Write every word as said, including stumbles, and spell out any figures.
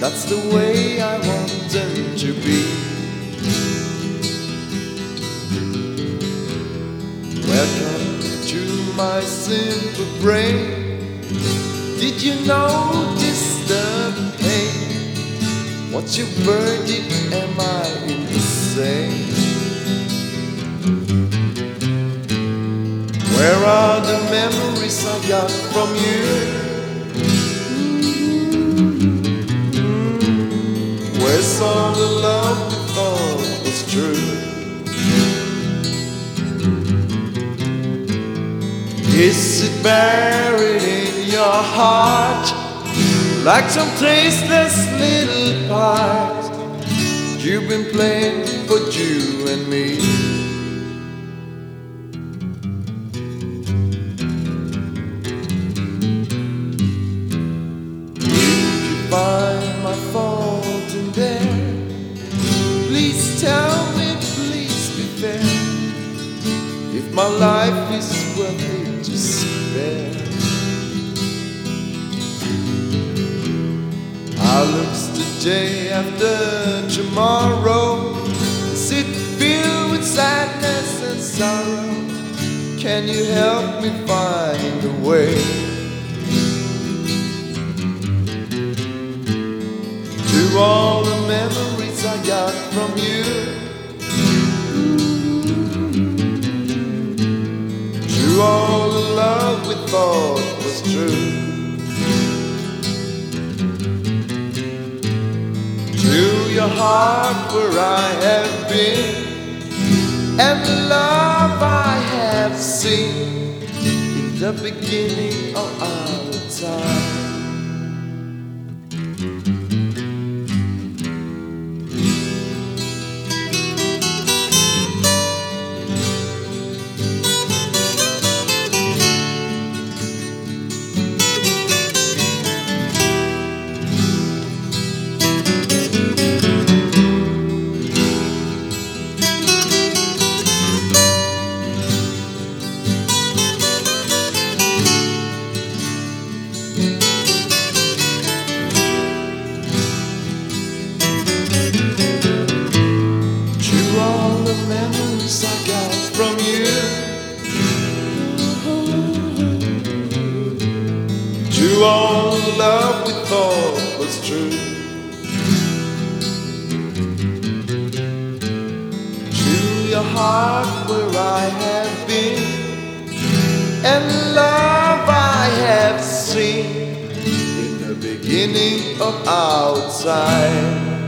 That's the way I want them to be. Welcome to my simple brain. Did you notice the pain? What's your verdict? Am I insane? Where are the memories I got from you? Where's all the love we thought was true? Is it buried in your heart, like some tasteless little part you've been playing for you and me? If you find my fault in there, please tell me, please be fair. If my life is worth it to spare, how looks the day after tomorrow? Is it filled with sadness and sorrow? Can you help me find a way to all the memories I got from you? To all the love we thought was true, to your heart where I have been, and the love I have seen in the beginning of our time. Memories I got from you, to all the love we thought was true, to your heart where I have been, and the love I have seen in the beginning of our time.